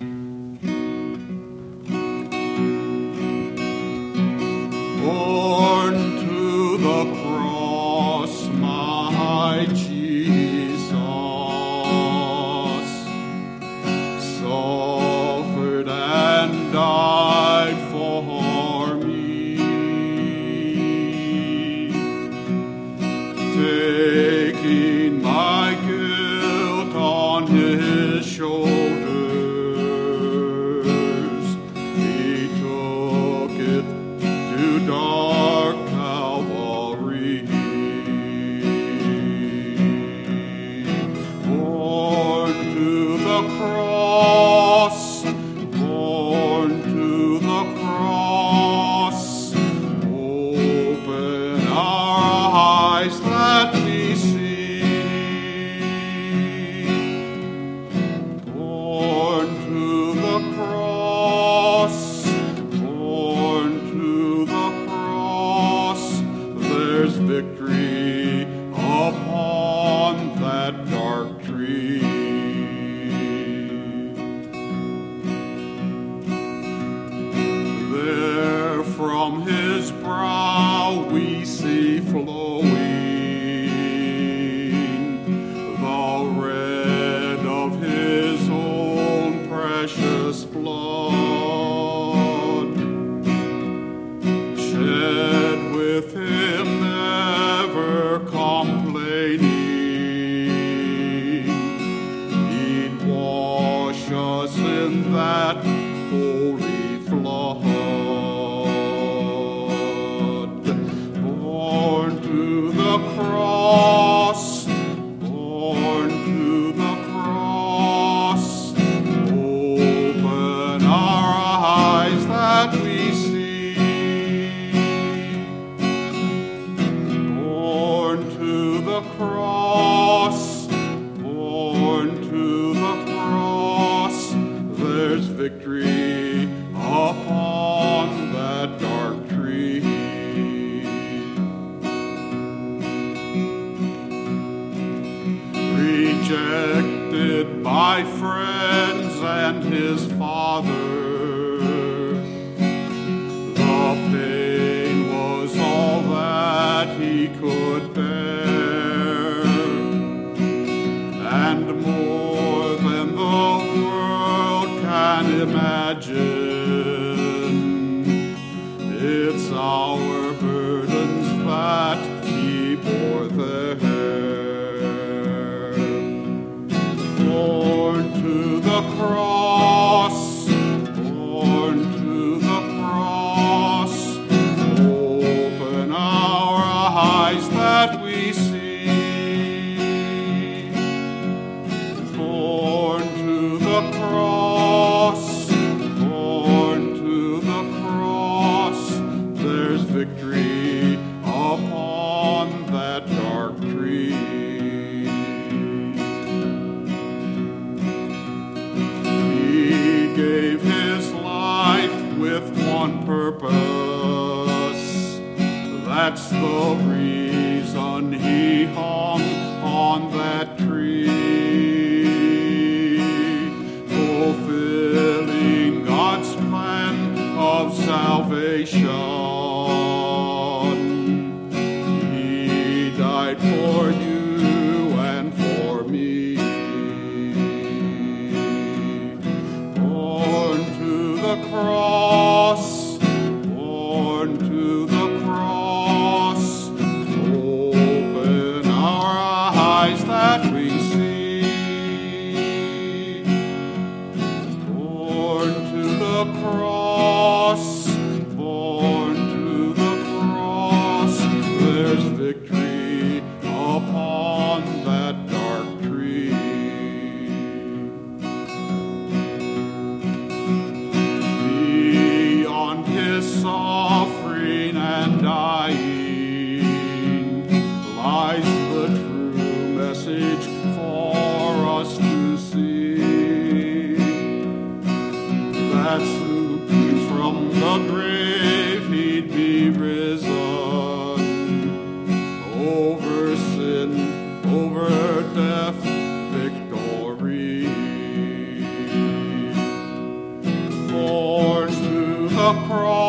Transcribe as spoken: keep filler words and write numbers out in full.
Born to the cross, my Jesus, suffered and died for me, taking my guilt on his shoulders. He took it to dark Calvary. Born to the cross, born to the cross, open our eyes that we see. Born to the cross, born to the cross, there's victory upon that dark tree. There from his brow we see flowing the red of his own precious blood, shed with him, never complaining. He'd wash us in that holy flood. Born to the cross, born to the cross, open our eyes that we see. Born to the cross, born to the cross, there's victory upon that dark tree. Rejected by friends and his father, the pain was all that he could bear, and more than the world can imagine. It's our burdens that he bore there. Born to the cross, born to the cross, open our eyes that we see. Born to the cross, born to the cross, there's victory upon that dark tree. He gave his life with one purpose. That's the reason he hung on that tree, fulfilling God's plan of salvation. He died for you and for me. Born to the cross, born to the cross, open our eyes that we see. Born to the cross, born to the cross, there's victory upon that dark tree. Beyond his suffering and dying lies the true message for us to see. That's from the grave he'd be risen, over sin, over death, victory. cross.